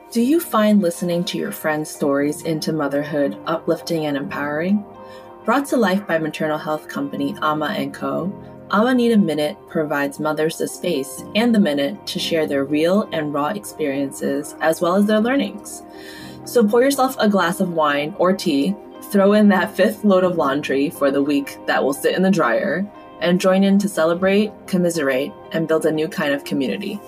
Do you find listening to your friends' stories into motherhood uplifting and empowering? Brought to life by maternal health company Amma & Co., Amma Need a Minute provides mothers the space and the minute to share their real and raw experiences as well as their learnings. So pour yourself a glass of wine or tea, throw in that 5th load of laundry for the week that will sit in the dryer, and join in to celebrate, commiserate, and build a new kind of community.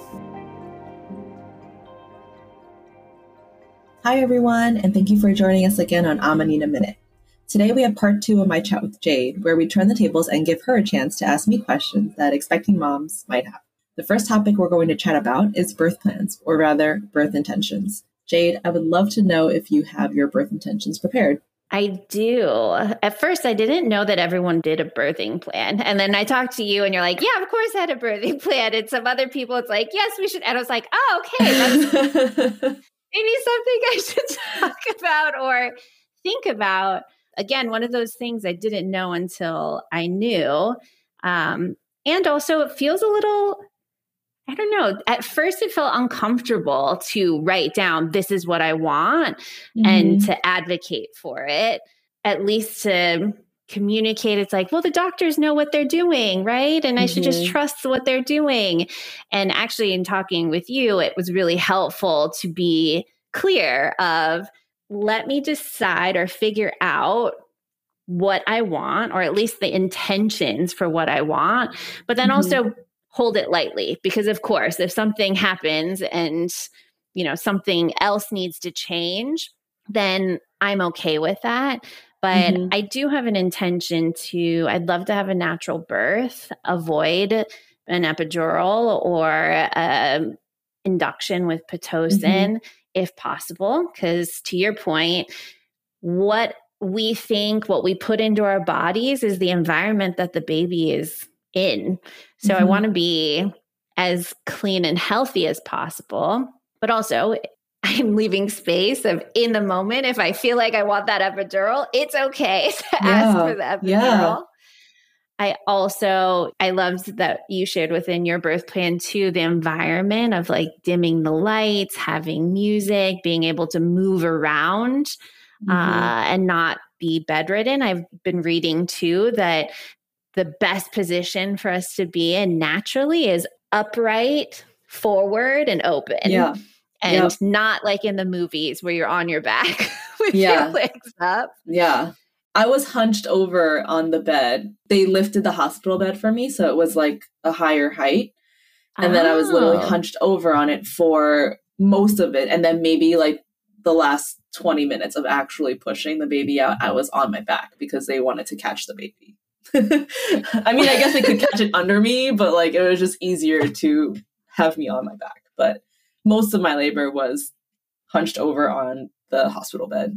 Hi, everyone, and thank you for joining us again on Amma Need a Minute. Today, we have part 2 of my chat with Jade, where we turn the tables and give her a chance to ask me questions that expecting moms might have. The first topic we're going to chat about is birth plans, or rather, birth intentions. Jade, I would love to know if you have your birth intentions prepared. I do. At first, I didn't know that everyone did a birthing plan. And then I talked to you and you're like, yeah, of course I had a birthing plan. And some other people, it's like, yes, we should. And I was like, oh, okay, that's maybe something I should talk about or think about. Again, one of those things I didn't know until I knew. And also it feels a little, I don't know. At first it felt uncomfortable to write down, this is what I want, and to advocate for it, at least to communicate. It's like, well, the doctors know what they're doing, right? And I should just trust what they're doing. And actually, in talking with you, it was really helpful to be clear of, let me decide or figure out what I want, or at least the intentions for what I want, but then also hold it lightly. Because of course, if something happens and, you know, something else needs to change, then I'm okay with that. But I do have an intention I'd love to have a natural birth, avoid an epidural or induction with Pitocin if possible. Because to your point, what we think, what we put into our bodies is the environment that the baby is in. So I want to be as clean and healthy as possible, but also I'm leaving space of in the moment. If I feel like I want that epidural, it's okay to ask for the epidural. I loved that you shared within your birth plan too, the environment of like dimming the lights, having music, being able to move around and not be bedridden. I've been reading too that the best position for us to be in naturally is upright, forward, and open. Yeah. And not like in the movies where you're on your back with your legs up. Yeah. I was hunched over on the bed. They lifted the hospital bed for me, so it was like a higher height. And then I was literally hunched over on it for most of it. And then maybe like the last 20 minutes of actually pushing the baby out, I was on my back because they wanted to catch the baby. I mean, I guess they could catch it under me, but like it was just easier to have me on my back. But most of my labor was hunched over on the hospital bed.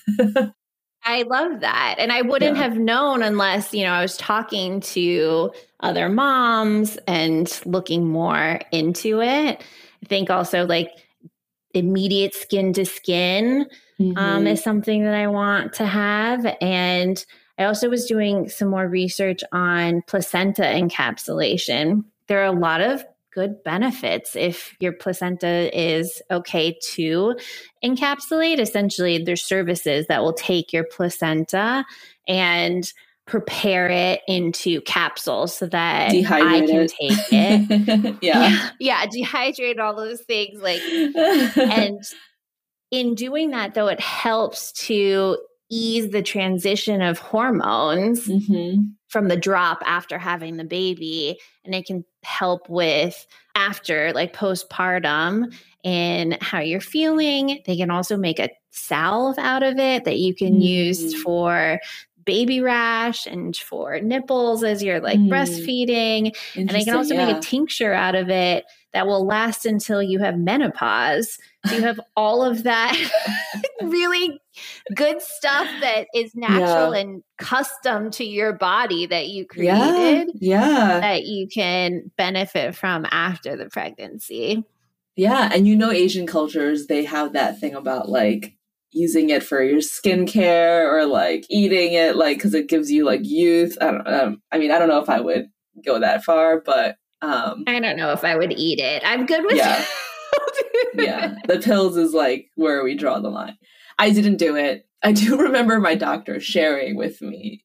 I love that. And I wouldn't have known unless, you know, I was talking to other moms and looking more into it. I think also like immediate skin to skin is something that I want to have. And I also was doing some more research on placenta encapsulation. There are a lot of good benefits if your placenta is okay to encapsulate. Essentially, there's services that will take your placenta and prepare it into capsules so that I can take it. Dehydrate all those things. Like, and in doing that, though, it helps to ease the transition of hormones from the drop after having the baby. And it can help with after, like postpartum, and how you're feeling. They can also make a salve out of it that you can use for baby rash and for nipples as you're like breastfeeding. And they can also make a tincture out of it that will last until you have menopause. So you have all of that really good stuff that is natural and custom to your body that you created that you can benefit from after the pregnancy. Yeah. And you know, Asian cultures, they have that thing about like using it for your skincare or like eating it, like, cause it gives you like youth. I don't know if I would go that far, but I don't know if I would eat it. I'm good with Yeah, the pills is like where we draw the line. I didn't do it. I do remember my doctor sharing with me,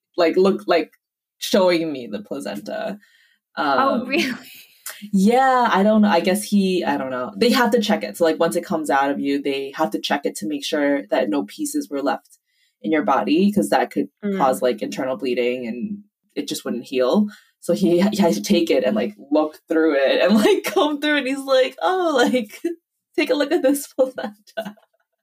showing me the placenta. Oh, really? Yeah, I don't know. I guess I don't know. They have to check it. So like once it comes out of you, they have to check it to make sure that no pieces were left in your body, because that could cause like internal bleeding and it just wouldn't heal. So he had to take it and like look through it and like comb through it. And he's like, oh, like take a look at this placenta.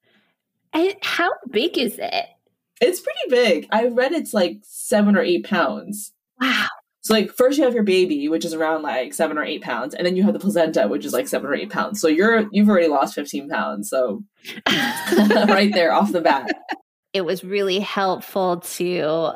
How big is it? It's pretty big. I read it's like 7 or 8 pounds. Wow. So like first you have your baby, which is around like 7 or 8 pounds, and then you have the placenta, which is like 7 or 8 pounds. So you've already lost 15 pounds. So right there off the bat. It was really helpful to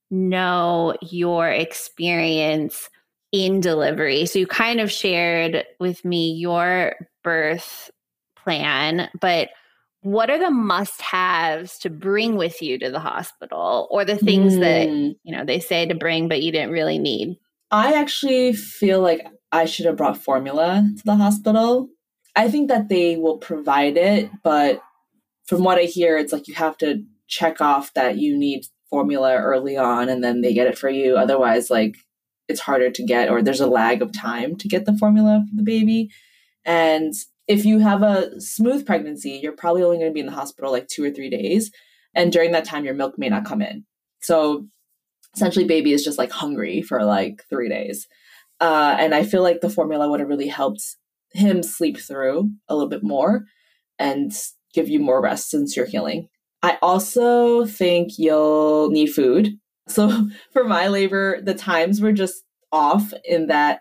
know your experience in delivery. So you kind of shared with me your birth plan, but what are the must-haves to bring with you to the hospital, or the things that, they say to bring, but you didn't really need? I actually feel like I should have brought formula to the hospital. I think that they will provide it, but from what I hear, it's like you have to check off that you need formula early on and then they get it for you. Otherwise, like it's harder to get, or there's a lag of time to get the formula for the baby. And if you have a smooth pregnancy, you're probably only going to be in the hospital like 2 or 3 days. And during that time, your milk may not come in. So essentially, baby is just like hungry for like 3 days. And I feel like the formula would have really helped him sleep through a little bit more and give you more rest since you're healing. I also think you'll need food. So for my labor, the times were just off in that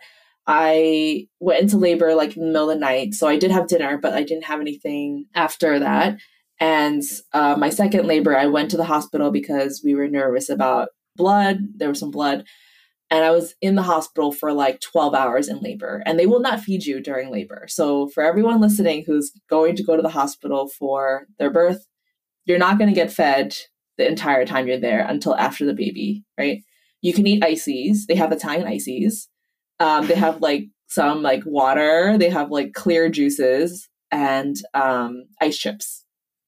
I went into labor like in the middle of the night. So I did have dinner, but I didn't have anything after that. And my second labor, I went to the hospital because we were nervous about blood. There was some blood. And I was in the hospital for like 12 hours in labor. And they will not feed you during labor. So for everyone listening who's going to go to the hospital for their birth, you're not going to get fed the entire time you're there until after the baby, right? You can eat ices. They have Italian ices. They have like some like water. They have like clear juices and ice chips.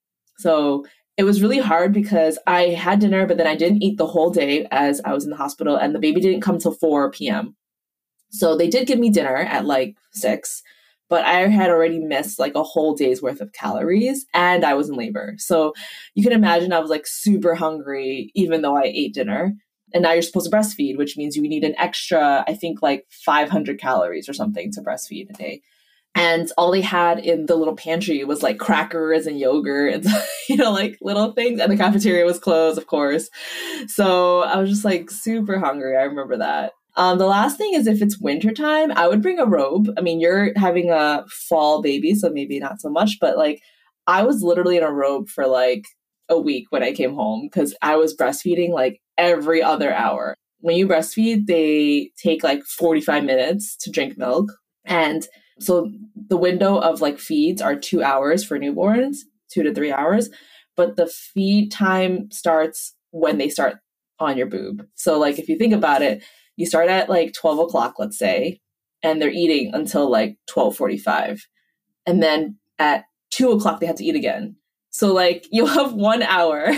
So it was really hard because I had dinner, but then I didn't eat the whole day as I was in the hospital, and the baby didn't come till 4 p.m. So they did give me dinner at like 6, but I had already missed like a whole day's worth of calories and I was in labor. So you can imagine I was like super hungry, even though I ate dinner. And now you're supposed to breastfeed, which means you need an extra, I think like 500 calories or something to breastfeed a day. And all they had in the little pantry was like crackers and yogurt and, like little things. And the cafeteria was closed, of course. So I was just like super hungry. I remember that. The last thing is if it's wintertime, I would bring a robe. I mean, you're having a fall baby, so maybe not so much. But like I was literally in a robe for like a week when I came home because I was breastfeeding like every other hour. When you breastfeed, they take like 45 minutes to drink milk. And so the window of like feeds are 2 hours for newborns, 2 to 3 hours. But the feed time starts when they start on your boob. So like if you think about it, you start at like 12 o'clock, let's say, and they're eating until like 12:45. And then at 2 o'clock, they have to eat again. So like you'll have 1 hour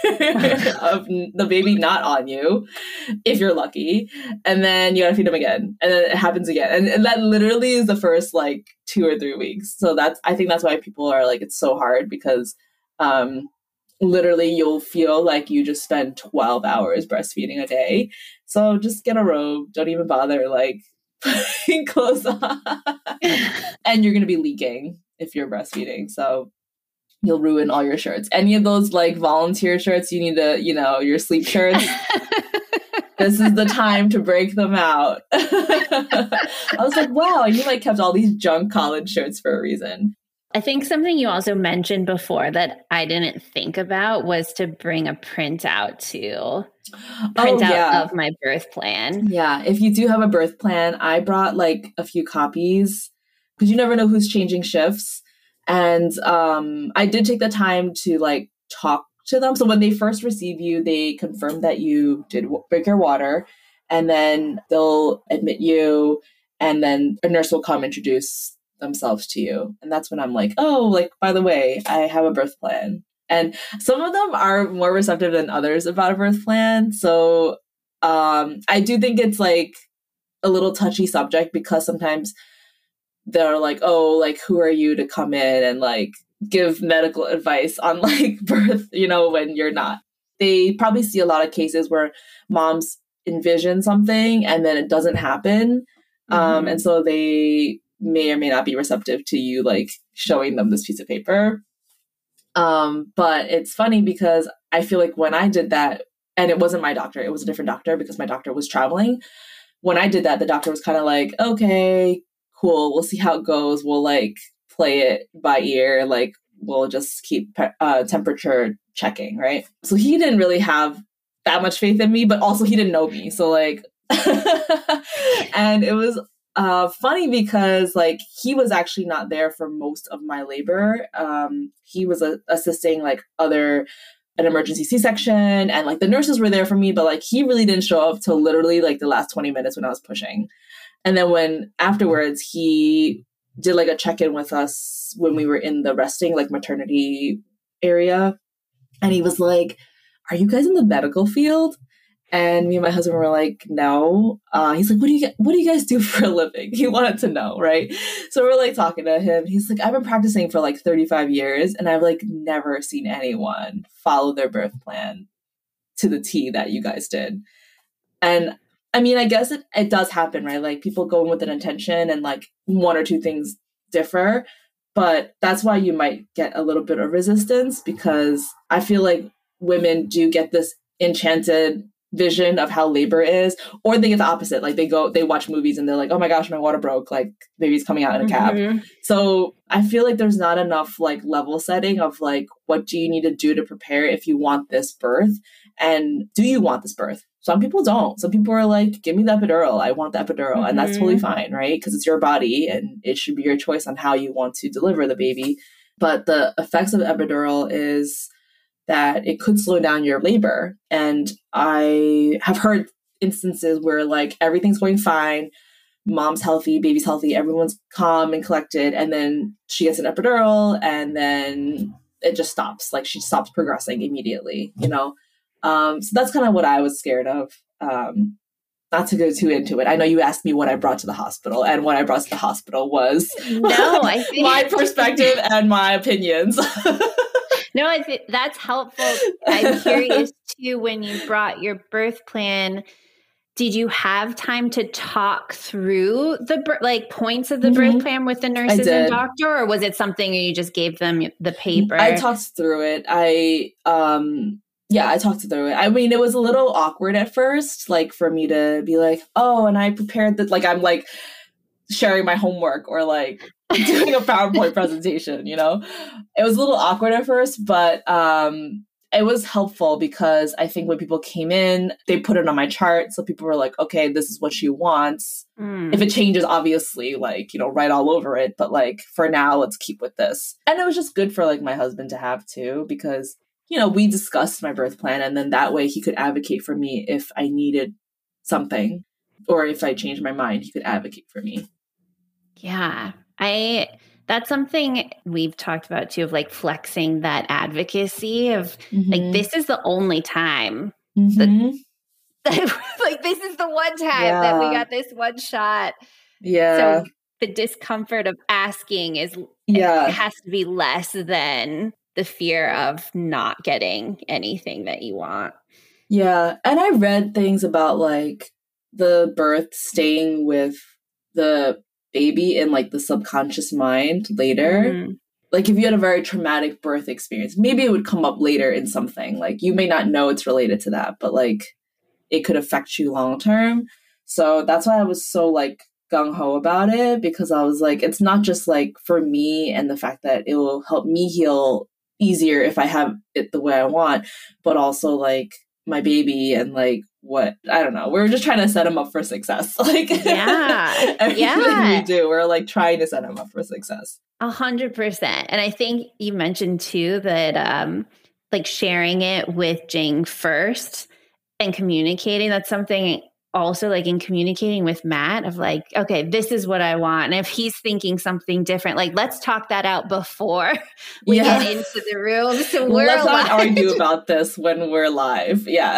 of the baby not on you, if you're lucky. And then you gotta feed them again. And then it happens again. And that literally is the first like 2 or 3 weeks. So I think that's why people are like, it's so hard because literally you'll feel like you just spend 12 hours breastfeeding a day. So just get a robe. Don't even bother like putting clothes on. And you're going to be leaking if you're breastfeeding. So you'll ruin all your shirts. Any of those like volunteer shirts, you need to, your sleep shirts. This is the time to break them out. I was like, wow, you like kept all these junk college shirts for a reason. I think something you also mentioned before that I didn't think about was to bring a printout of my birth plan. Yeah. If you do have a birth plan, I brought like a few copies because you never know who's changing shifts. And I did take the time to like talk to them. So when they first receive you, they confirm that you did drink your water, and then they'll admit you, and then a nurse will come introduce themselves to you. And that's when I'm like, oh, like, by the way, I have a birth plan. And some of them are more receptive than others about a birth plan. So I do think it's like a little touchy subject because sometimes they're like, oh, like, who are you to come in and like give medical advice on like birth, you know, when you're not. They probably see a lot of cases where moms envision something and then it doesn't happen. And so they may or may not be receptive to you like showing them this piece of paper. But it's funny because I feel like when I did that, and it wasn't my doctor, it was a different doctor because my doctor was traveling. When I did that, the doctor was kind of like, okay, cool, we'll see how it goes. We'll like play it by ear. Like we'll just keep temperature checking, right? So he didn't really have that much faith in me, but also he didn't know me. So like, and it was funny because like he was actually not there for most of my labor. He was assisting like an emergency C-section, and like the nurses were there for me, but like he really didn't show up till literally like the last 20 minutes when I was pushing. And then when afterwards he did like a check-in with us when we were in the resting like maternity area, and he was like, are you guys in the medical field? And me and my husband were like, no. He's like, what do you guys do for a living? He wanted to know, right? So we're like talking to him. He's like, I've been practicing for like 35 years and I've like never seen anyone follow their birth plan to the T that you guys did. And I mean, I guess it does happen, right? Like people go in with an intention and like one or two things differ, but that's why you might get a little bit of resistance, because I feel like women do get this enchanted vision of how labor is, or they get the opposite. Like they watch movies and they're like, oh my gosh, my water broke, like baby's coming out in a cab. So I feel like there's not enough like level setting of like, what do you need to do to prepare if you want this birth? And do you want this birth? Some people don't. Some people are like, give me the epidural. I want the epidural. And that's totally fine, right? Because it's your body and it should be your choice on how you want to deliver the baby. But the effects of the epidural is that it could slow down your labor. And I have heard instances where like everything's going fine, mom's healthy, baby's healthy, everyone's calm and collected, and then she gets an epidural and then it just stops. Like she stops progressing immediately, you know? So that's kind of what I was scared of. Not to go too into it. I know you asked me what I brought to the hospital, and what I brought to the hospital was I think my perspective and my opinions. No, I think that's helpful. I'm curious too, when you brought your birth plan, did you have time to talk through the like points of the birth plan with the nurses and doctor, or was it something you just gave them the paper? I talked through it. I talked through it. I mean, it was a little awkward at first, like for me to be like, oh, and I prepared that, like I'm like sharing my homework or like doing a PowerPoint presentation, you know? It was a little awkward at first, but it was helpful because I think when people came in, they put it on my chart. So people were like, okay, this is what she wants. If it changes, obviously, like, you know, write all over it. But like, for now, let's keep with this. And it was just good for like my husband to have too, because, you know, we discussed my birth plan and then that way he could advocate for me if I needed something, or if I changed my mind, he could advocate for me. Yeah. That's something we've talked about too, of like flexing that advocacy of like, this is the only time that like, this is the one time that we got this one shot. Yeah. So the discomfort of asking it has to be less than the fear of not getting anything that you want. Yeah. And I read things about like the birth staying with the baby in like the subconscious mind later. Like if you had a very traumatic birth experience, maybe it would come up later in something. Like you may not know it's related to that, but like it could affect you long term. So that's why I was so like gung-ho about it, because I was like, it's not just like for me and the fact that it will help me heal easier if I have it the way I want, but also like my baby and like what, I don't know. We're just trying to set him up for success. Like everything we do, we're like trying to set him up for success. 100%. And I think you mentioned too that like sharing it with Jing first and communicating, that's something also like in communicating with Matt of like, okay, this is what I want. And if he's thinking something different, like let's talk that out before we get into the room. So let's not argue about this when we're live. Yeah.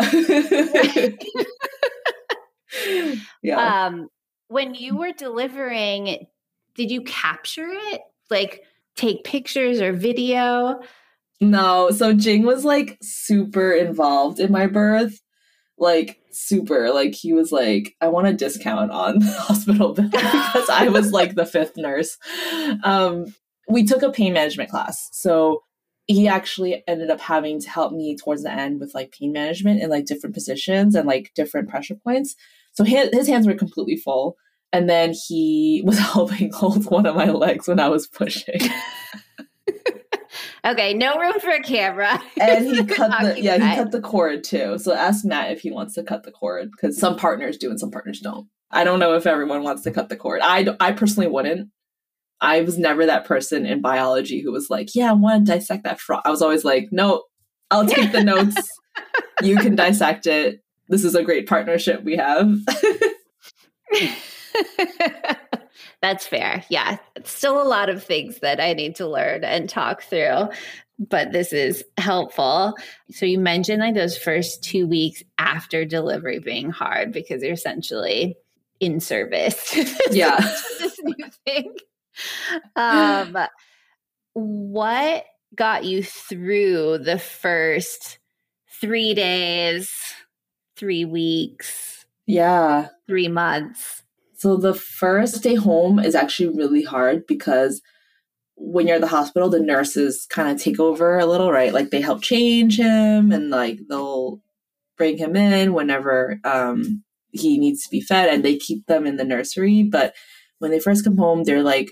Yeah. When you were delivering, did you capture it? Like take pictures or video? No. So Jing was like super involved in my birth. Like super, like he was like, I want a discount on the hospital bill because I was like the fifth nurse. We took a pain management class. So he actually ended up having to help me towards the end with like pain management in like different positions and like different pressure points. So his hands were completely full. And then he was helping hold one of my legs when I was pushing. Okay, no room for a camera. And he cut the cord too. So ask Matt if he wants to cut the cord because some partners do and some partners don't. I don't know if everyone wants to cut the cord. I personally wouldn't. I was never that person in biology who was like, yeah, I want to dissect that frog. I was always like, no, I'll take the notes. You can dissect it. This is a great partnership we have. That's fair. Yeah. It's still a lot of things that I need to learn and talk through, but this is helpful. So you mentioned like those first 2 weeks after delivery being hard because you're essentially in service. Yeah. This new thing. What got you through the first 3 days, 3 weeks? Yeah. 3 months? So the first day home is actually really hard because when you're at the hospital, the nurses kind of take over a little, right? Like they help change him and like they'll bring him in whenever he needs to be fed and they keep them in the nursery. But when they first come home, they're like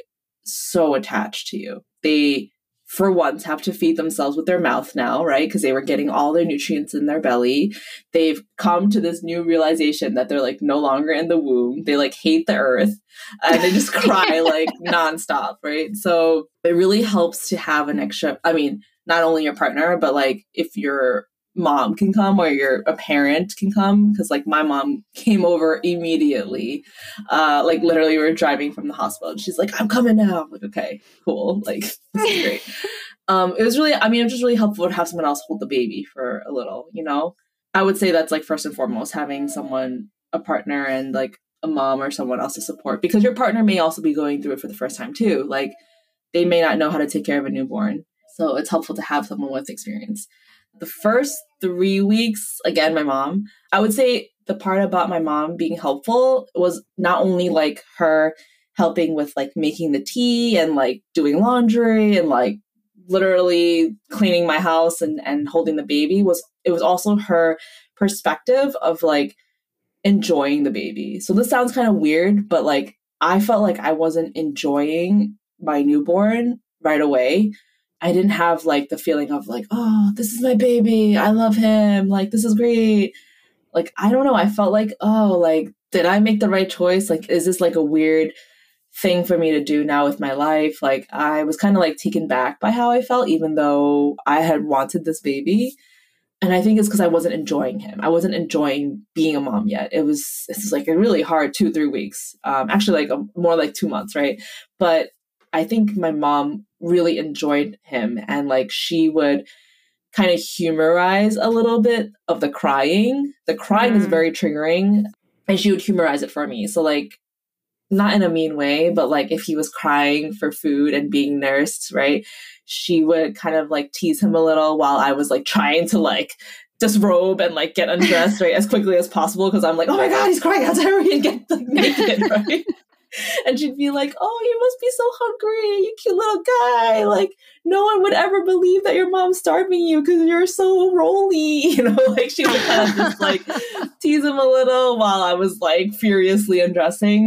so attached to you. They, for once, have to feed themselves with their mouth now, right? Because they were getting all their nutrients in their belly. They've come to this new realization that they're like no longer in the womb. They like hate the earth and they just cry like nonstop, right? So it really helps to have an extra, I mean, not only your partner, but like if your mom can come or a parent can come, because like my mom came over immediately. Like literally we were driving from the hospital and she's like, I'm coming now. I'm like, okay, cool. Like this is great. It was just really helpful to have someone else hold the baby for a little, you know? I would say that's like first and foremost, having someone, a partner and like a mom or someone else to support, because your partner may also be going through it for the first time too. Like they may not know how to take care of a newborn. So it's helpful to have someone with experience. The first 3 weeks, again, my mom, I would say the part about my mom being helpful was not only like her helping with like making the tea and like doing laundry and like literally cleaning my house and holding the baby. It was also her perspective of like enjoying the baby. So this sounds kind of weird, but like I felt like I wasn't enjoying my newborn right away. I didn't have like the feeling of like, oh, this is my baby. I love him. Like, this is great. Like, I don't know. I felt like, oh, like, did I make the right choice? Like, is this like a weird thing for me to do now with my life? Like, I was kind of like taken back by how I felt, even though I had wanted this baby. And I think it's because I wasn't enjoying him. I wasn't enjoying being a mom yet. This is like a really hard 2-3 weeks. Actually, like more like 2 months, right? But I think my mom really enjoyed him, and like she would kind of humorize a little bit of the crying. The crying is very triggering, and she would humorize it for me. So like not in a mean way, but like if he was crying for food and being nursed, right? She would kind of like tease him a little while I was like trying to like disrobe and like get undressed right as quickly as possible, because I'm like, oh my God, he's crying, how dare we, and get like naked, right? And she'd be like, oh, you must be so hungry, you cute little guy. Like, no one would ever believe that your mom's starving you because you're so rolly. You know, like she would kind of just like tease him a little while I was like furiously undressing.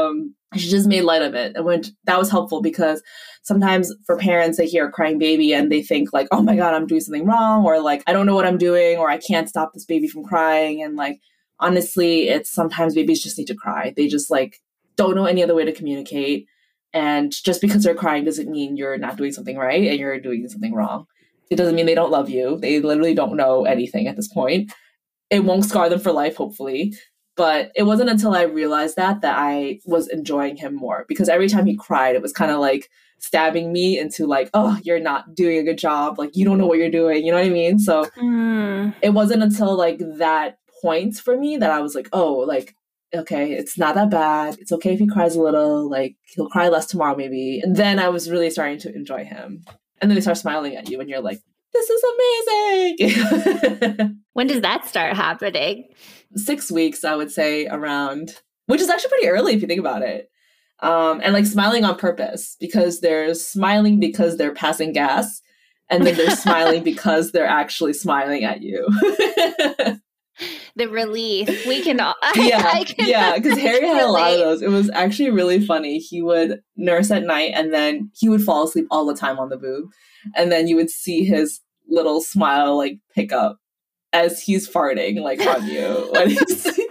She just made light of it. And that was helpful, because sometimes for parents, they hear a crying baby and they think like, oh my God, I'm doing something wrong. Or like, I don't know what I'm doing, or I can't stop this baby from crying. And like, honestly, it's sometimes babies just need to cry. They just like don't know any other way to communicate. And just because they're crying doesn't mean you're not doing something right and you're doing something wrong. It doesn't mean they don't love you. They literally don't know anything at this point. It won't scar them for life, hopefully. But it wasn't until I realized that I was enjoying him more, because every time he cried, it was kind of like stabbing me into like, oh, you're not doing a good job. Like, you don't know what you're doing. You know what I mean? So it wasn't until like that point for me that I was like, oh, like, okay, it's not that bad. It's okay if he cries a little. Like, he'll cry less tomorrow, maybe. And then I was really starting to enjoy him. And then they start smiling at you and you're like, this is amazing. When does that start happening? 6 weeks, I would say, around, which is actually pretty early if you think about it. And like smiling on purpose, because they're smiling because they're passing gas, and then they're smiling because they're actually smiling at you. The relief. We can all. Yeah, because Harry had a lot of those. It was actually really funny. He would nurse at night, and then he would fall asleep all the time on the boob. And then you would see his little smile like pick up as he's farting like on you when he's sleeping.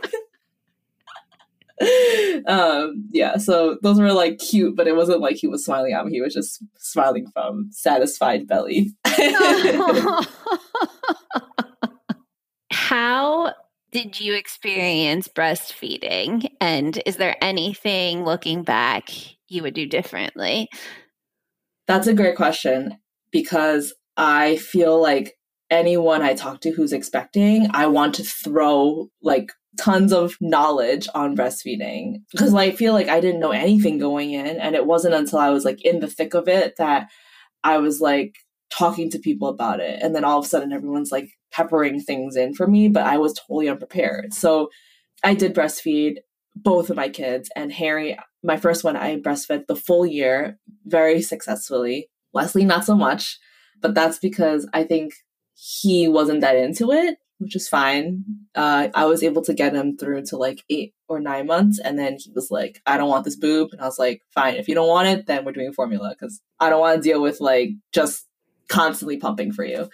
Yeah, so those were like cute, but it wasn't like he was smiling at me. He was just smiling from satisfied belly. How did you experience breastfeeding? And is there anything looking back you would do differently? That's a great question, because I feel like anyone I talk to who's expecting, I want to throw like tons of knowledge on breastfeeding, because I feel like I didn't know anything going in. And it wasn't until I was like in the thick of it that I was like talking to people about it. And then all of a sudden everyone's like peppering things in for me, but I was totally unprepared. So I did breastfeed both of my kids, and Harry, my first one, I breastfed the full year very successfully. Wesley, not so much, but that's because I think he wasn't that into it, which is fine. I was able to get him through to like 8 or 9 months. And then he was like, I don't want this boob. And I was like, fine, if you don't want it, then we're doing formula, because I don't want to deal with like just constantly pumping for you.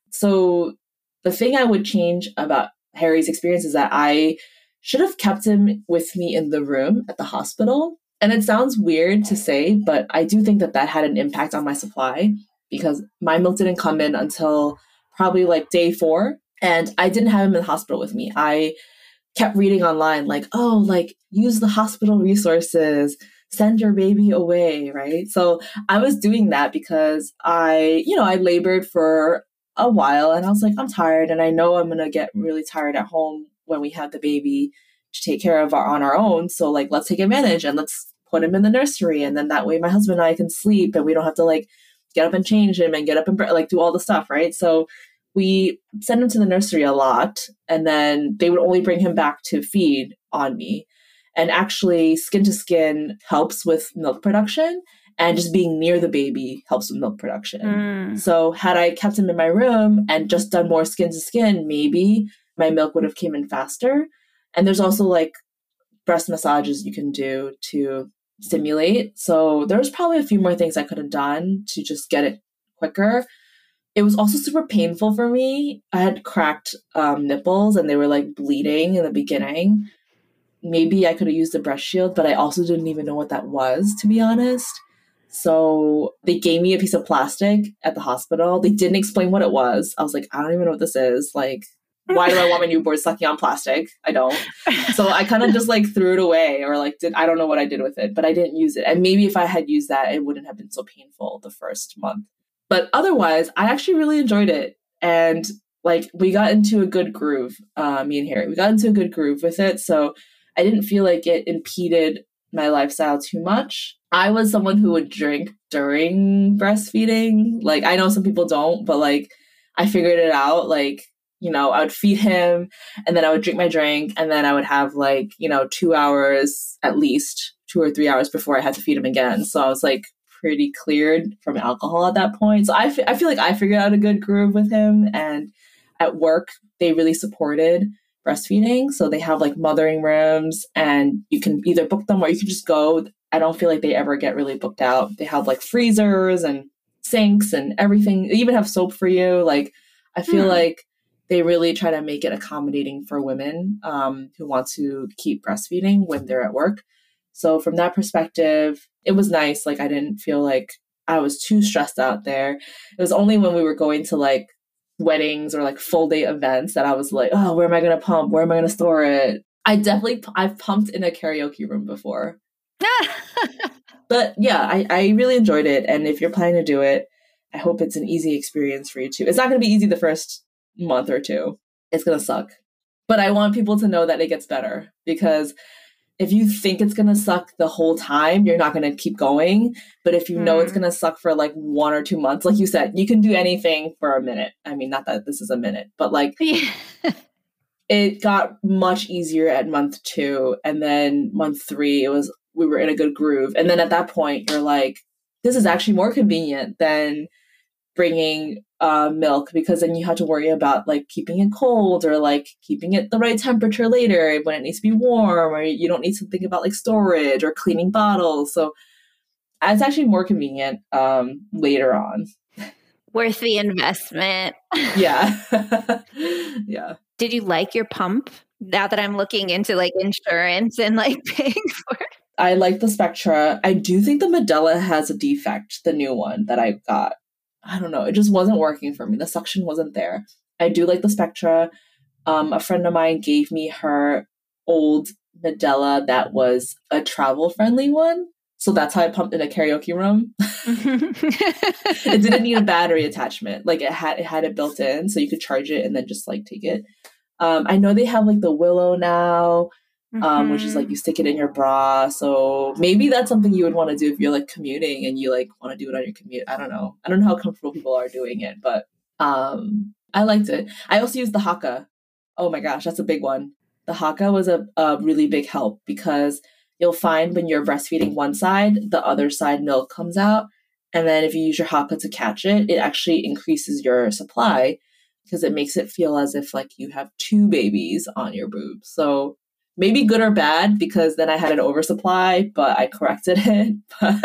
So the thing I would change about Harry's experience is that I should have kept him with me in the room at the hospital. And it sounds weird to say, but I do think that had an impact on my supply, because my milk didn't come in until probably like day 4. And I didn't have him in the hospital with me. I kept reading online, like, oh, like use the hospital resources, send your baby away, right? So I was doing that because I labored for a while, and I was like, I'm tired, and I know I'm going to get really tired at home when we have the baby to take care of on our own. So like, let's take advantage and let's put him in the nursery. And then that way my husband and I can sleep, and we don't have to like get up and change him and get up and like do all the stuff, right? So we sent him to the nursery a lot, and then they would only bring him back to feed on me. And actually, skin to skin helps with milk production, and just being near the baby helps with milk production. So had I kept him in my room and just done more skin to skin, maybe my milk would have came in faster. And there's also like breast massages you can do to stimulate. So there's probably a few more things I could have done to just get it quicker. It was also super painful for me. I had cracked nipples, and they were like bleeding in the beginning. Maybe I could have used a breast shield, but I also didn't even know what that was, to be honest. So they gave me a piece of plastic at the hospital. They didn't explain what it was. I was like, I don't even know what this is. Like, why do I want my newborn sucking on plastic? I don't. So I kind of just like threw it away, or like I don't know what I did with it, but I didn't use it. And maybe if I had used that, it wouldn't have been so painful the first month. But otherwise, I actually really enjoyed it. And like, we got into a good groove, me and Harry. We got into a good groove with it. So I didn't feel like it impeded my lifestyle too much. I was someone who would drink during breastfeeding. Like, I know some people don't, but like, I figured it out. Like, I would feed him, and then I would drink my drink, and then I would have like, 2 hours, at least 2 or 3 hours before I had to feed him again. So I was like pretty cleared from alcohol at that point. So I feel like I figured out a good groove with him. And at work, they really supported breastfeeding. So they have like mothering rooms, and you can either book them or you can just go. I don't feel like they ever get really booked out. They have like freezers and sinks and everything. They even have soap for you. Like, I feel like they really try to make it accommodating for women who want to keep breastfeeding when they're at work. So from that perspective, it was nice. Like, I didn't feel like I was too stressed out there. It was only when we were going to like weddings or like full day events that I was like, oh, where am I going to pump? Where am I going to store it? I've pumped in a karaoke room before. But yeah, I really enjoyed it. And if you're planning to do it, I hope it's an easy experience for you too. It's not going to be easy the first month or two. It's going to suck. But I want people to know that it gets better, because if you think it's going to suck the whole time, you're not going to keep going. But if you know it's going to suck for like 1 or 2 months, like you said, you can do anything for a minute. I mean, not that this is a minute, but like it got much easier at month 2. And then month 3, we were in a good groove. And then at that point, you're like, this is actually more convenient than bringing milk, because then you have to worry about like keeping it cold or like keeping it the right temperature later when it needs to be warm, or you don't need to think about like storage or cleaning bottles. So it's actually more convenient later on. Worth the investment. Yeah. Yeah. Did you like your pump now that I'm looking into like insurance and like paying for it? I like the Spectra. I do think the Medela has a defect, the new one that I got. I don't know. It just wasn't working for me. The suction wasn't there. I do like the Spectra. A friend of mine gave me her old Medela that was a travel-friendly one. So that's how I pumped in a karaoke room. It didn't need a battery attachment. Like it had it built in, so you could charge it and then just like take it. I know they have like the Willow now, which is like you stick it in your bra. So maybe that's something you would want to do if you're like commuting and you like want to do it on your commute. I don't know how comfortable people are doing it, but I liked it. I also used the Haakaa. Oh my gosh, that's a big one. The Haakaa was a really big help, because you'll find when you're breastfeeding one side, the other side milk comes out. And then if you use your Haakaa to catch it, it actually increases your supply, because it makes it feel as if like you have 2 babies on your boobs. So maybe good or bad, because then I had an oversupply, but I corrected it.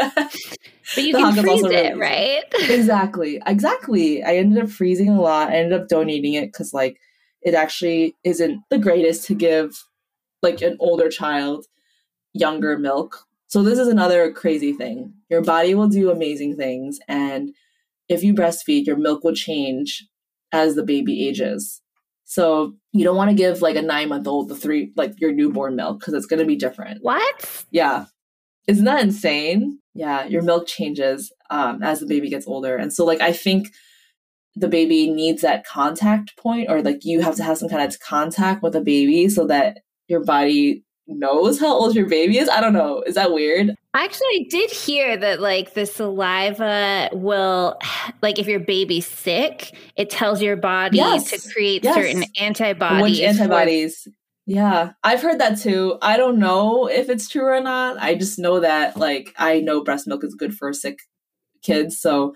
But you can freeze it, right? Exactly. I ended up freezing a lot. I ended up donating it because like it actually isn't the greatest to give like an older child younger milk. So this is another crazy thing. Your body will do amazing things. And if you breastfeed, your milk will change as the baby ages. So you don't want to give like a 9-month-old your newborn milk, because it's going to be different. What? Yeah. Isn't that insane? Yeah. Your milk changes as the baby gets older. And so like, I think the baby needs that contact point, or like you have to have some kind of contact with a baby so that your body knows how old your baby is. I don't know. Is that weird? Actually, I did hear that like the saliva will, like if your baby's sick, it tells your body to create certain antibodies. Which antibodies? Yeah, I've heard that too. I don't know if it's true or not. I just know that like I know breast milk is good for sick kids. So,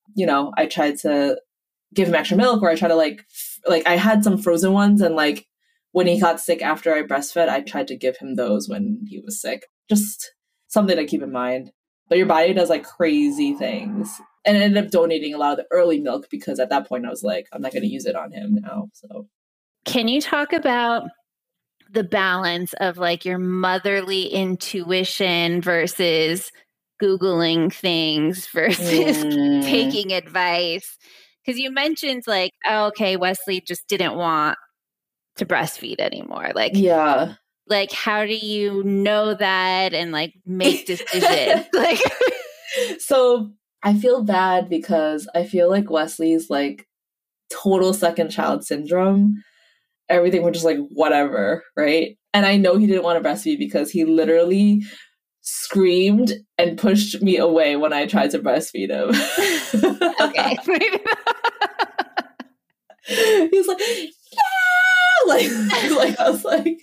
I tried to give him extra milk, or I try to like I had some frozen ones, and like when he got sick after I breastfed, I tried to give him those when he was sick. Just something to keep in mind. But your body does like crazy things. And I ended up donating a lot of the early milk, because at that point I was like, I'm not going to use it on him now. So can you talk about the balance of like your motherly intuition versus Googling things versus taking advice? Because you mentioned like, oh, okay, Wesley just didn't want to breastfeed anymore. Like, yeah. Like, how do you know that and like make decisions? Like, so I feel bad, because I feel like Wesley's like total second child syndrome. Everything was just like whatever, right? And I know he didn't want to breastfeed, because he literally screamed and pushed me away when I tried to breastfeed him. Okay. He's like, yeah, like I was like.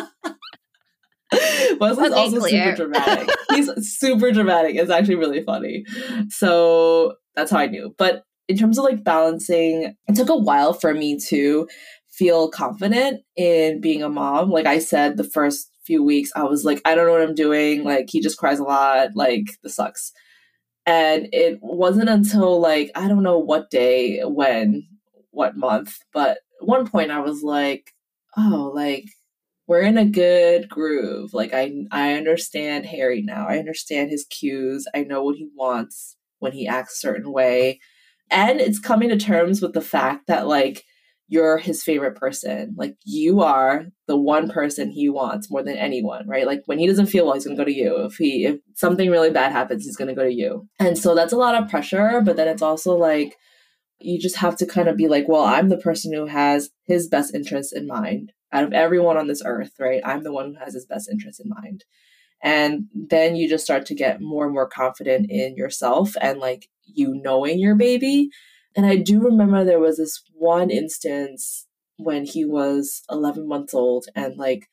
Wesley's also super dramatic. He's super dramatic. It's actually really funny. So that's how I knew. But in terms of like balancing, it took a while for me to feel confident in being a mom. Like I said, the first few weeks, I was like, I don't know what I'm doing. Like he just cries a lot. Like this sucks. And it wasn't until like, I don't know what day, when, what month, but at one point I was like, oh, like, we're in a good groove. Like I understand Harry now. I understand his cues. I know what he wants when he acts a certain way. And it's coming to terms with the fact that like you're his favorite person. Like, you are the one person he wants more than anyone, right? Like, when he doesn't feel well, he's going to go to you. If something really bad happens, he's going to go to you. And so that's a lot of pressure, but then it's also like, you just have to kind of be like, well, I'm the person who has his best interests in mind. Out of everyone on this earth, right? I'm the one who has his best interests in mind. And then you just start to get more and more confident in yourself and like you knowing your baby. And I do remember there was this one instance when he was 11 months old, and like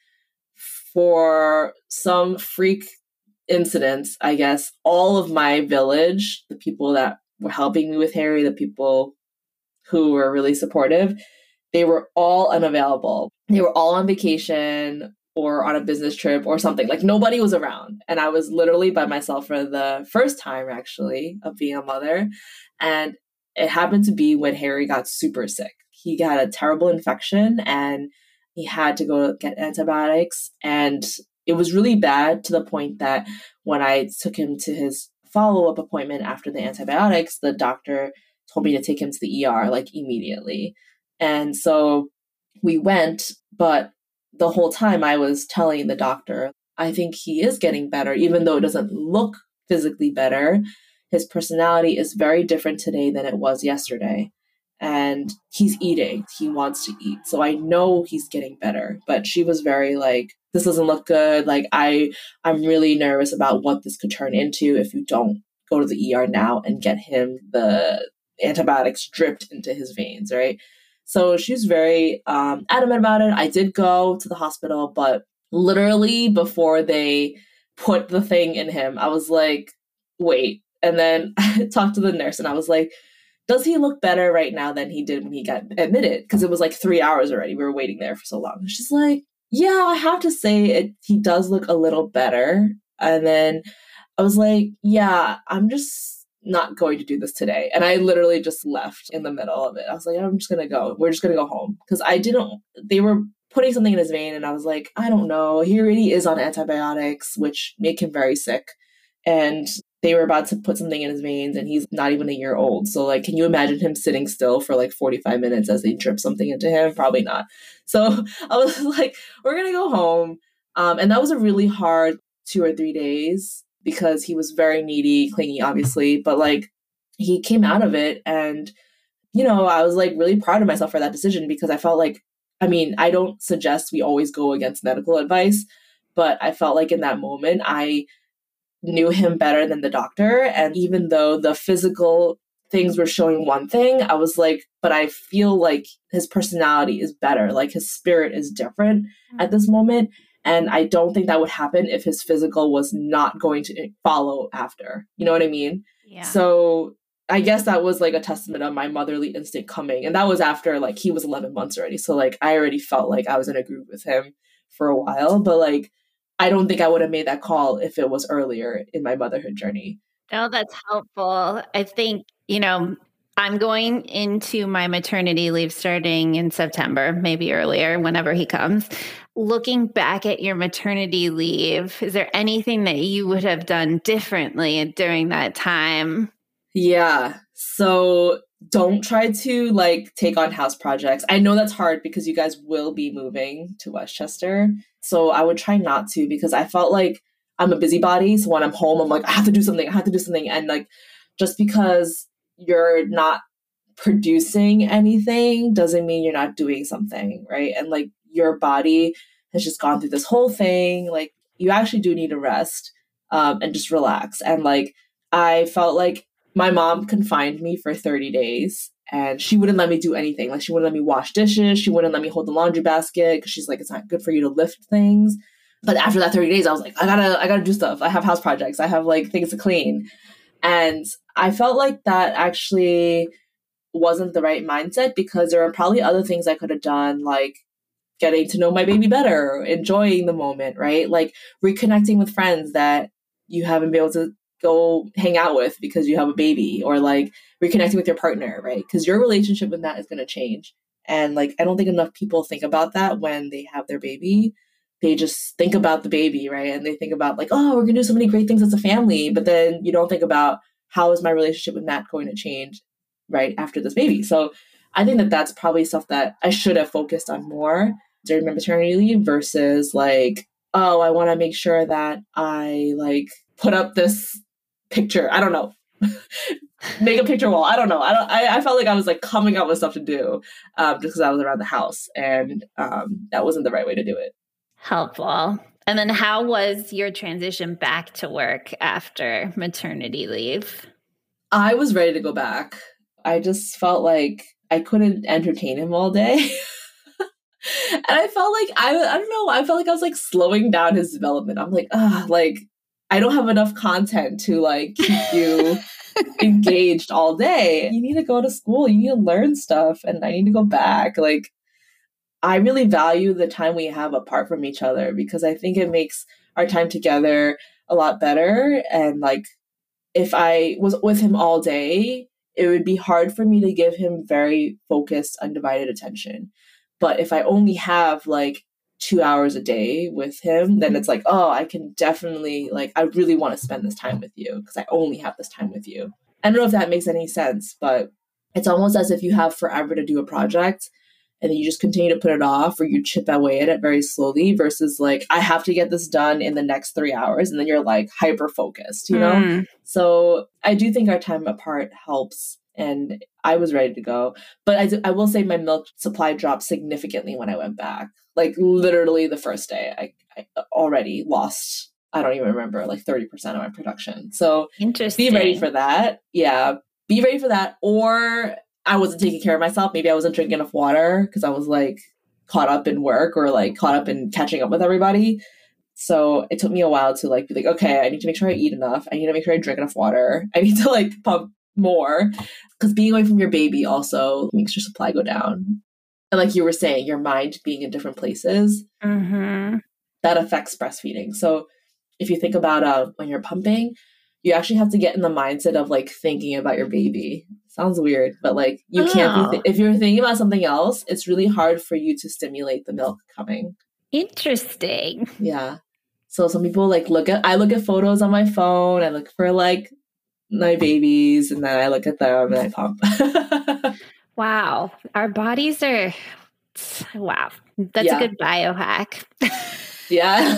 for some freak incidents, I guess, all of my village, the people that were helping me with Harry, the people who were really supportive, they were all unavailable. They were all on vacation or on a business trip or something. Like, nobody was around. And I was literally by myself for the first time, actually, of being a mother. And it happened to be when Harry got super sick. He got a terrible infection and he had to go get antibiotics. And it was really bad to the point that when I took him to his follow-up appointment after the antibiotics, the doctor told me to take him to the ER like immediately. And so we went, but the whole time I was telling the doctor, I think he is getting better, even though it doesn't look physically better. His personality is very different today than it was yesterday. And he's eating. He wants to eat. So I know he's getting better. But she was very like, this doesn't look good. Like, I'm really nervous about what this could turn into if you don't go to the ER now and get him the antibiotics dripped into his veins, right? So she's very adamant about it. I did go to the hospital, but literally before they put the thing in him, I was like, wait. And then I talked to the nurse and I was like, does he look better right now than he did when he got admitted? Because it was like 3 hours already. We were waiting there for so long. And she's like, yeah, I have to say he does look a little better. And then I was like, yeah, I'm just not going to do this today. And I literally just left in the middle of it. I was like, I'm just going to go. We're just going to go home. Because they were putting something in his vein. And I was like, I don't know. He already is on antibiotics, which make him very sick. And they were about to put something in his veins and he's not even a year old. So like, can you imagine him sitting still for like 45 minutes as they drip something into him? Probably not. So I was like, we're going to go home. And that was a really hard 2 or 3 days because he was very needy, clingy, obviously. But like, he came out of it. And, you know, I was like really proud of myself for that decision because I felt like, I mean, I don't suggest we always go against medical advice, but I felt like in that moment, I knew him better than the doctor. And even though the physical things were showing one thing, I was like, but I feel like his personality is better. Like, his spirit is different at this moment. And I don't think that would happen if his physical was not going to follow after. You know what I mean? Yeah. So I guess that was like a testament of my motherly instinct coming. And that was after like he was 11 months already. So like I already felt like I was in a group with him for a while. But like, I don't think I would have made that call if it was earlier in my motherhood journey. No, that's helpful. I think, you know, I'm going into my maternity leave starting in September, maybe earlier, whenever he comes. Looking back at your maternity leave, is there anything that you would have done differently during that time? Yeah. So don't try to like take on house projects. I know that's hard because you guys will be moving to Westchester. So I would try not to because I felt like I'm a busybody. So when I'm home, I'm like, I have to do something. And like, just because you're not producing anything doesn't mean you're not doing something, right? And like your body has just gone through this whole thing. Like you actually do need to rest and just relax. And like, I felt like my mom confined me for 30 days and she wouldn't let me do anything. Like she wouldn't let me wash dishes. She wouldn't let me hold the laundry basket because she's like, it's not good for you to lift things. But after that 30 days, I was like, I gotta do stuff. I have house projects. I have like things to clean. And I felt like that actually wasn't the right mindset because there are probably other things I could have done, like getting to know my baby better, enjoying the moment, right? Like reconnecting with friends that you haven't been able to go hang out with because you have a baby, or like reconnecting with your partner, right? Because your relationship with that is going to change. And like, I don't think enough people think about that when they have their baby. They just think about the baby, right? And they think about like, oh, we're going to do so many great things as a family. But then you don't think about how is my relationship with Matt going to change right after this baby. So I think that that's probably stuff that I should have focused on more during my maternity leave versus like, oh, I want to make sure that I like put up this picture. I don't know. Make a picture wall. I don't know. I felt like I was like coming up with stuff to do just because I was around the house, and that wasn't the right way to do it. Helpful. And then how was your transition back to work after maternity leave? I was ready to go back. I just felt like I couldn't entertain him all day. And I felt like, I don't know, I felt like I was like slowing down his development. I'm like, like I don't have enough content to like keep you engaged all day. You need to go to school. You need to learn stuff. And I need to go back. Like, I really value the time we have apart from each other because I think it makes our time together a lot better. And like, if I was with him all day, it would be hard for me to give him very focused, undivided attention. But if I only have like 2 hours a day with him, then it's like, oh, I can definitely like, I really want to spend this time with you because I only have this time with you. I don't know if that makes any sense, but it's almost as if you have forever to do a project and then you just continue to put it off or you chip away at it very slowly versus like, I have to get this done in the next 3 hours. And then you're like hyper focused, you know? So I do think our time apart helps. And I was ready to go. But I will say my milk supply dropped significantly when I went back. Like literally the first day, I already lost, I don't even remember, like 30% of my production. So interesting. Be ready for that. Yeah, be ready for that. Or I wasn't taking care of myself. Maybe I wasn't drinking enough water because I was like caught up in work or like caught up in catching up with everybody. So it took me a while to like be like, okay, I need to make sure I eat enough. I need to make sure I drink enough water. I need to like pump more because being away from your baby also makes your supply go down. And like you were saying, your mind being in different places, that affects breastfeeding. So if you think about when you're pumping, you actually have to get in the mindset of like thinking about your baby. Sounds weird, but like you can't be if you're thinking about something else, it's really hard for you to stimulate the milk coming. Interesting. Yeah. So some people like I look at photos on my phone. I look for like my babies and then I look at them and I pump. Wow. Our bodies are, wow. That's a good biohack. Yeah.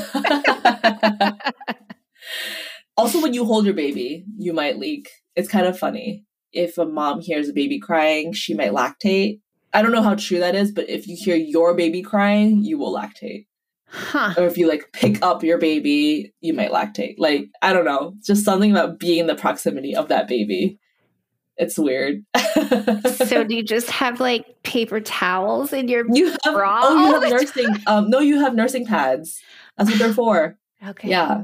Also, when you hold your baby, you might leak. It's kind of funny. If a mom hears a baby crying, she might lactate. I don't know how true that is, but if you hear your baby crying, you will lactate. Huh. Or if you like pick up your baby, you might lactate. Like, I don't know. Just something about being in the proximity of that baby. It's weird. So do you just have like paper towels in your bra? Oh, you have nursing. No, you have nursing pads. That's what they're for. Okay. Yeah.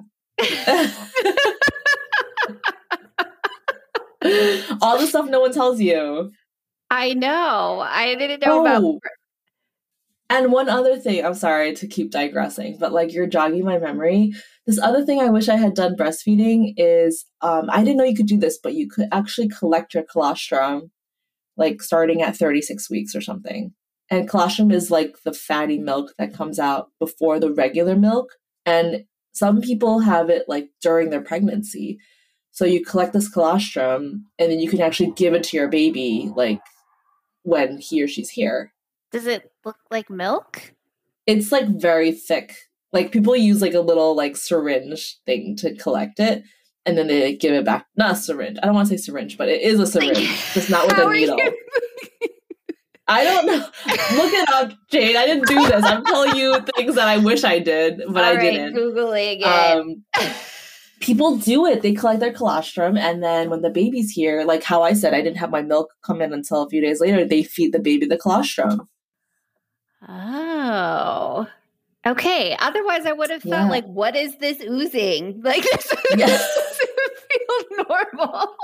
All the stuff no one tells you. I know. I didn't know about. And one other thing, I'm sorry to keep digressing, but like you're jogging my memory. This other thing I wish I had done breastfeeding is, I didn't know you could do this, but you could actually collect your colostrum, like starting at 36 weeks or something. And colostrum is like the fatty milk that comes out before the regular milk. And some people have it like during their pregnancy. So you collect this colostrum and then you can actually give it to your baby, like when he or she's here. Does it look like milk? It's like very thick. Like people use like a little like syringe thing to collect it. And then they like, give it back. Not a syringe. I don't want to say syringe, but it is a syringe. Just not with a needle. I don't know. Look it up, Jade. I didn't do this. I'm telling you things that I wish I did, but I didn't. Googling it. People do it. They collect their colostrum, and then when the baby's here, like how I said, I didn't have my milk come in until a few days later. They feed the baby the colostrum. Oh. Okay. Otherwise, I would have thought, like, what is this oozing? Like, this doesn't feel normal.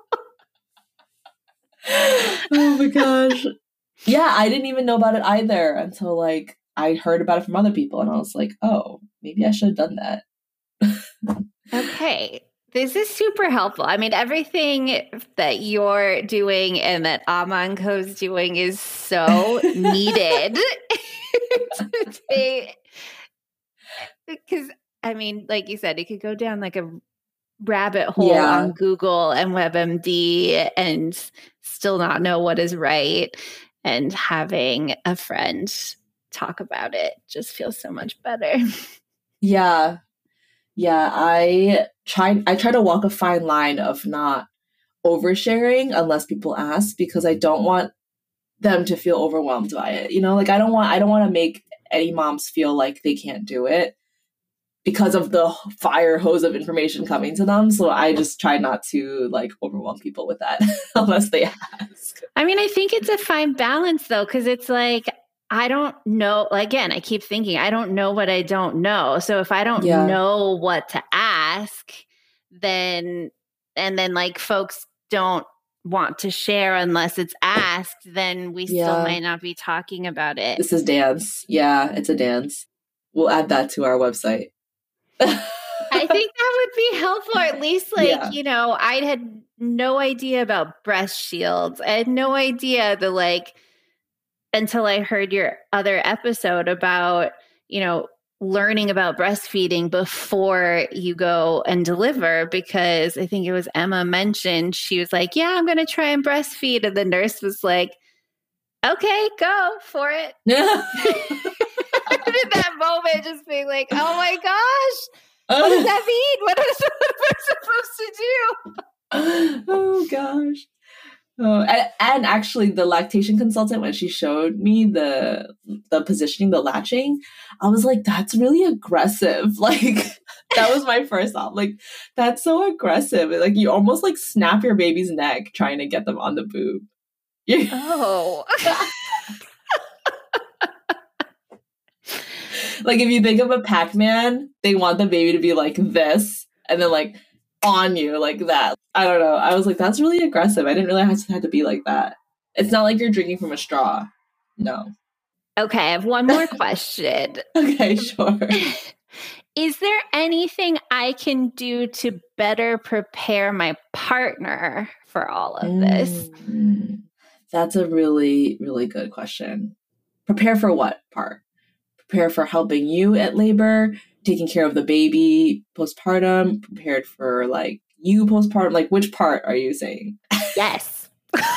Oh my gosh. Yeah, I didn't even know about it either until like I heard about it from other people, and I was like, oh, maybe I should have done that. Okay. This is super helpful. I mean, everything that you're doing and that Amanco's doing is so needed today. Because, I mean, like you said, it could go down like a rabbit hole on Google and WebMD and still not know what is right. and having a friend talk about it just feels so much better. Yeah. Yeah, I try to walk a fine line of not oversharing unless people ask, because I don't want them to feel overwhelmed by it. You know, like I don't want to make any moms feel like they can't do it because of the fire hose of information coming to them. So I just try not to like overwhelm people with that unless they ask. I mean, I think it's a fine balance though, because it's like, I don't know. Again, I keep thinking, I don't know what I don't know. So if I don't know what to ask, then like folks don't want to share unless it's asked, then we still might not be talking about it. This is dance. Yeah, it's a dance. We'll add that to our website. I think that would be helpful, or at least like, you know, I had no idea about breast shields. I had no idea the like, until I heard your other episode about, you know, learning about breastfeeding before you go and deliver, because I think it was Emma mentioned, she was like, yeah, I'm going to try and breastfeed. And the nurse was like, okay, go for it. In that moment, just being like, oh my gosh, what does that mean? What am I supposed to do? Oh gosh. Oh, and actually the lactation consultant, when she showed me the positioning, the latching, I was like, that's really aggressive. Like that was my first thought. Like, that's so aggressive. Like you almost like snap your baby's neck trying to get them on the boob. Oh. Like if you think of a Pac-Man, they want the baby to be like this and then like on you like that. I don't know. I was like, that's really aggressive. I didn't realize it had to be like that. It's not like you're drinking from a straw. No. Okay, I have one more question. Okay, sure. Is there anything I can do to better prepare my partner for all of this? That's a really, really good question. Prepare for what part? Prepare for helping you at labor, taking care of the baby postpartum, prepared for like you postpartum. Like which part are you saying? Yes.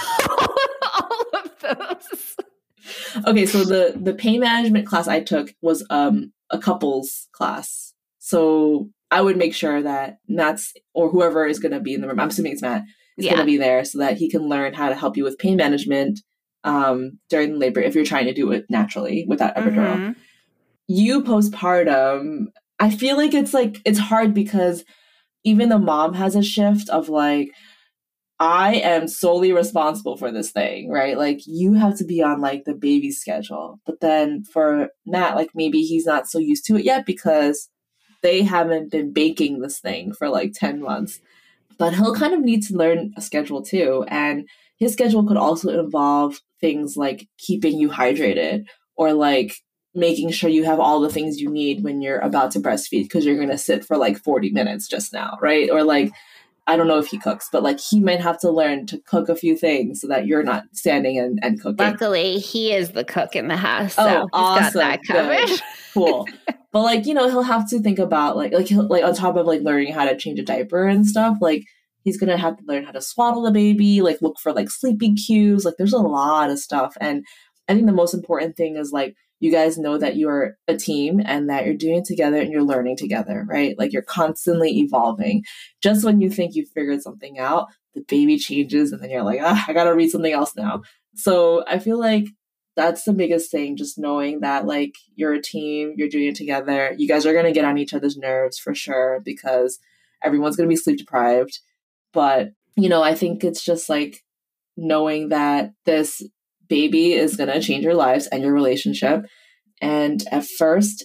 All of those. Okay, so the pain management class I took was a couples class. So I would make sure that Matt's, or whoever is going to be in the room, I'm assuming it's Matt, is going to be there so that he can learn how to help you with pain management during labor if you're trying to do it naturally without epidural. Mm-hmm. You postpartum, I feel like it's hard because even the mom has a shift of like, I am solely responsible for this thing, right? Like you have to be on like the baby schedule. But then for Matt, like maybe he's not so used to it yet because they haven't been baking this thing for like 10 months. But he'll kind of need to learn a schedule too. And his schedule could also involve things like keeping you hydrated or like making sure you have all the things you need when you're about to breastfeed because you're going to sit for like 40 minutes just now, right? Or like, I don't know if he cooks, but like he might have to learn to cook a few things so that you're not standing and cooking. Luckily, he is the cook in the house. So awesome. He's got that covered. Good. Cool. But like, you know, he'll have to think about he'll like on top of like learning how to change a diaper and stuff, like he's going to have to learn how to swaddle the baby, like look for like sleeping cues. Like there's a lot of stuff. And I think the most important thing is like, you guys know that you're a team and that you're doing it together and you're learning together, right? Like you're constantly evolving. Just when you think you figured something out, the baby changes and then you're like, I got to read something else now. So I feel like that's the biggest thing, just knowing that like you're a team, you're doing it together. You guys are going to get on each other's nerves for sure because everyone's going to be sleep deprived. But, you know, I think it's just like knowing that this baby is going to change your lives and your relationship. And at first,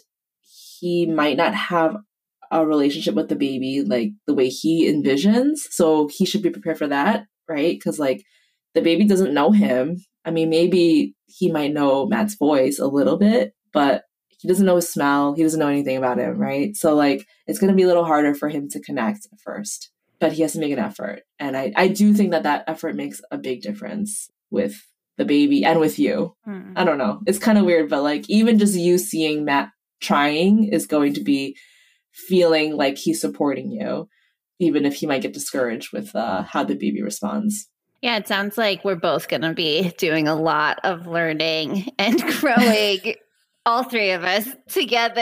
he might not have a relationship with the baby like the way he envisions. So he should be prepared for that, right? Because like the baby doesn't know him. I mean, maybe he might know Matt's voice a little bit, but he doesn't know his smell. He doesn't know anything about him, right? So like it's going to be a little harder for him to connect at first, but he has to make an effort. And I do think that effort makes a big difference with the baby and with you. I don't know. It's kind of weird, but like even just you seeing Matt trying is going to be feeling like he's supporting you, even if he might get discouraged with how the baby responds. Yeah, it sounds like we're both going to be doing a lot of learning and growing, all three of us together.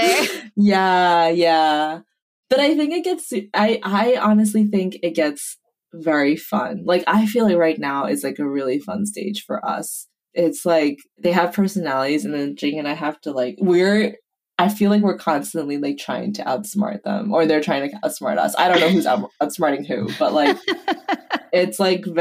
Yeah. But I think I honestly think it gets very fun. Like, I feel like right now is like a really fun stage for us. It's like they have personalities, and then Jing and I have to I feel like we're constantly like trying to outsmart them, or they're trying to outsmart us. I don't know who's outsmarting who, but like it's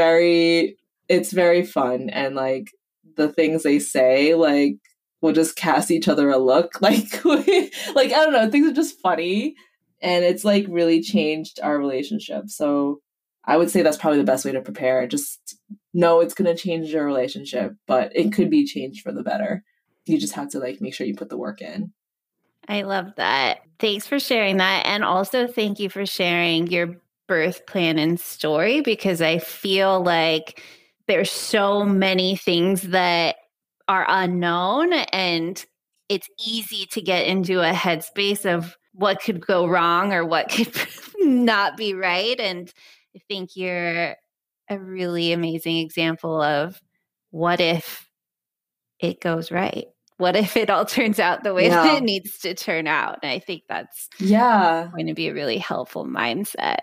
very fun. And like the things they say, like we'll just cast each other a look. Like, like, I don't know, things are just funny. And it's like really changed our relationship. So I would say that's probably the best way to prepare. Just know it's going to change your relationship, but it could be changed for the better. You just have to like make sure you put the work in. I love that. Thanks for sharing that. And also thank you for sharing your birth plan and story, because I feel like there's so many things that are unknown, and it's easy to get into a headspace of what could go wrong or what could not be right. And I think you're a really amazing example of what if it goes right? What if it all turns out the way that it needs to turn out? And I think that's going to be a really helpful mindset.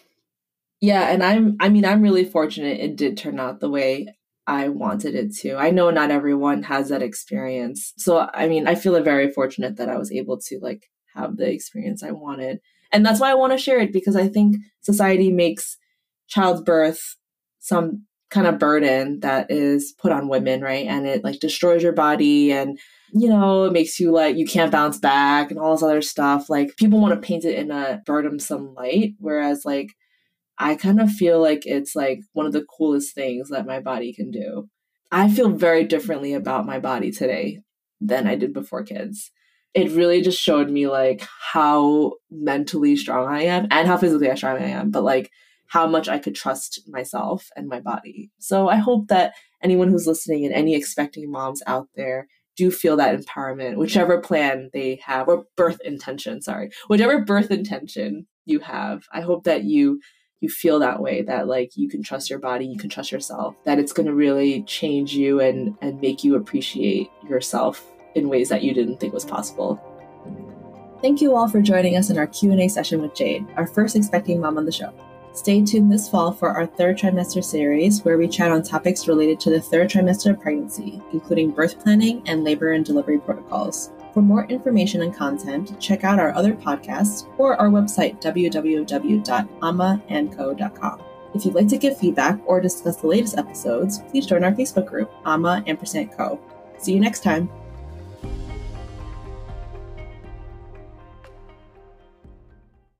Yeah, and I'm really fortunate it did turn out the way I wanted it to. I know not everyone has that experience. So I mean, I feel very fortunate that I was able to like have the experience I wanted. And that's why I want to share it, because I think society makes childbirth some kind of burden that is put on women, right? And it like destroys your body, and it makes you like you can't bounce back and all this other stuff. Like people want to paint it in a burdensome light, whereas like I kind of feel like it's like one of the coolest things that my body can do. I feel very differently about my body today than I did before kids. It really just showed me like how mentally strong I am and how physically strong I am, but like how much I could trust myself and my body. So I hope that anyone who's listening and any expecting moms out there do feel that empowerment, whichever plan they have, or whichever birth intention you have. I hope that you feel that way, that like you can trust your body, you can trust yourself, that it's going to really change you and make you appreciate yourself in ways that you didn't think was possible. Thank you all for joining us in our Q&A session with Jade, our first expecting mom on the show. Stay tuned this fall for our third trimester series, where we chat on topics related to the third trimester of pregnancy, including birth planning and labor and delivery protocols. For more information and content, check out our other podcasts or our website, www.amaandco.com. If you'd like to give feedback or discuss the latest episodes, please join our Facebook group, Ama &Co. See you next time.